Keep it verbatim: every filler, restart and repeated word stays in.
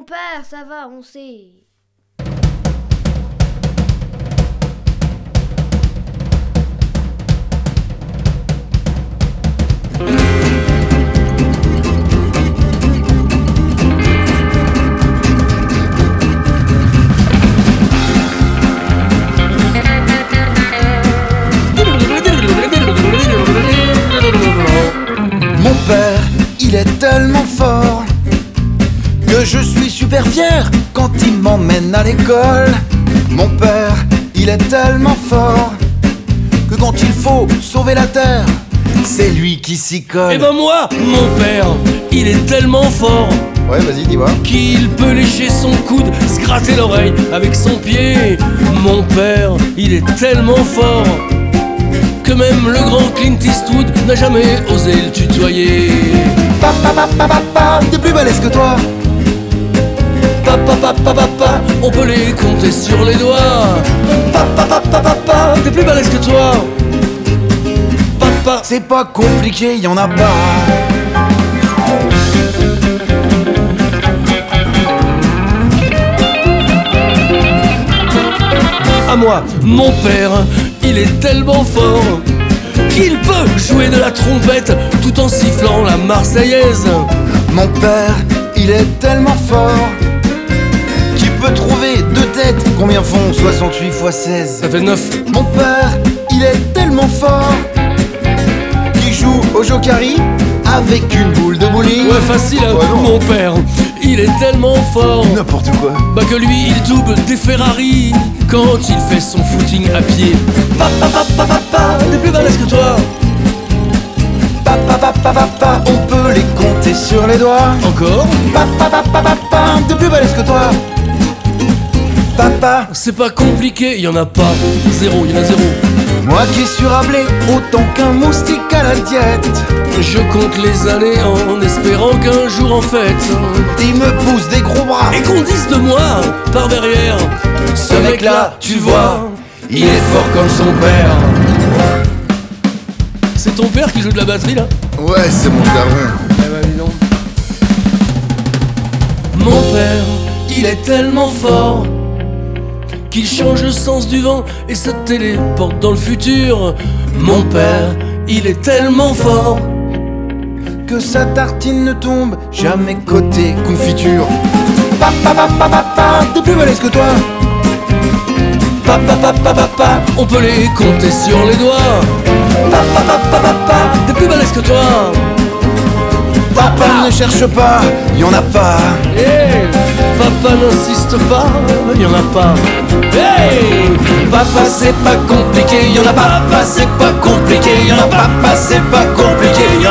mon père, ça va, on sait. Mon père, il est tellement fort que je suis super fier quand il m'emmène à l'école. Mon père, il est tellement fort que quand il faut sauver la terre, c'est lui qui s'y colle. Et ben moi, mon père, il est tellement fort Ouais, vas-y, dis-moi. qu'il peut lécher son coude, se gratter l'oreille avec son pied. Mon père, il est tellement fort que même le grand Clint Eastwood n'a jamais osé le tutoyer. Papa, papa, papa, t'es plus balèze que toi. Papa, papa, papa, on peut les compter sur les doigts. Papa, papa, papa, t'es plus balèze que toi. Papa, C'est pas compliqué, y en a pas. à moi, mon père, il est tellement fort qu'il peut jouer de la trompette tout en sifflant la Marseillaise. Mon père, il est tellement fort qu'il peut trouver deux têtes. Combien font soixante-huit fois seize? Ça fait neuf. Mon père, il est tellement fort qu'il joue au jokari avec une boule de bowling. Ouais, facile, hein. Ouais, non. Mon père, il est tellement fort N'importe quoi. bah que lui, il double des Ferrari quand il fait son footing à pied. Papa, papa, papa, t'es plus balèze que toi. Papa, papa, papa, on peut les compter sur les doigts. Encore? Papa, papa, papa, t'es plus balèze que toi. Papa, C'est pas compliqué, y en a pas. Zéro, y en a zéro. moi qui suis rablé autant qu'un moustique à la diète. Je compte les années en espérant qu'un jour en fête Il me pousse des gros bras. et qu'on dise de moi par derrière, ce mec-là, tu vois, il est fort comme son père. C'est ton père qui joue de la batterie là? Ouais, c'est mon daron. Eh ben dis donc. Mon père, il est tellement fort qu'il change le sens du vent et se téléporte dans le futur. Mon père, il est tellement fort Que sa tartine ne tombe jamais côté confiture. Papa, papa, papa, t'es plus balèze que toi. Papa, papa, papa, on peut les compter sur les doigts. Papa, papa, papa, t'es plus balèze que toi. Papa, ne cherche pas, y en a pas. Hey, papa n'insiste pas, y en a pas. Hey, Papa, c'est pas compliqué, y en a pas. papa c'est pas compliqué, y en a pas. Papa, c'est pas compliqué,